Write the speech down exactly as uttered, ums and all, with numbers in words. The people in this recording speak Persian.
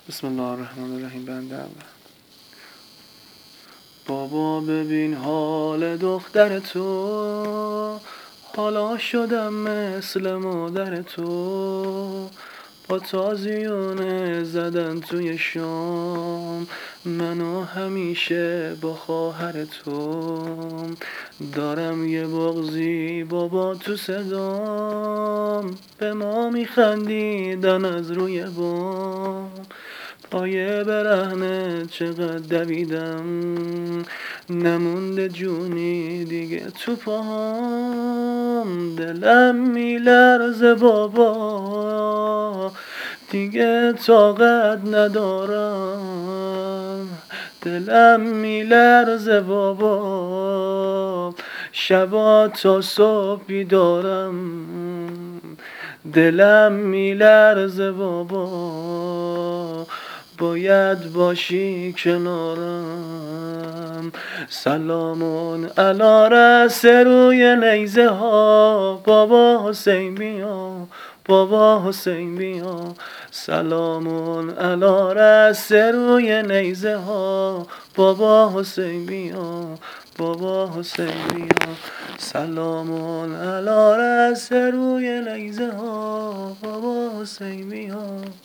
بسم الله الرحمن الرحیم. بنده اول. بابا ببین حال دختر تو، حالا شدم مثل مادر تو. با تازیانه زدن توی شام، منو همیشه با خواهر تو. دارم یه بغضی بابا تو صدام، به ما میخندیدن از روی بام. پای برهنه چقدر دویدم، نمونده جونی دیگه تو پاهام. دلم میلرزه بابا، دیگه طاقت ندارم. دلم میلرزه بابا، شبا تا صبح بیدارم. دلم میلرزه بابا، باید باشی کنارم. سلامون علی رأس روی نیزه ها، بابا حسین بیا، بابا حسین بیا. سلامون علی رأس روی نیزه ها، بابا حسین بیا، بابا حسین بیا. سلامون علی رأس روی نیزه ها، بابا حسین بیا.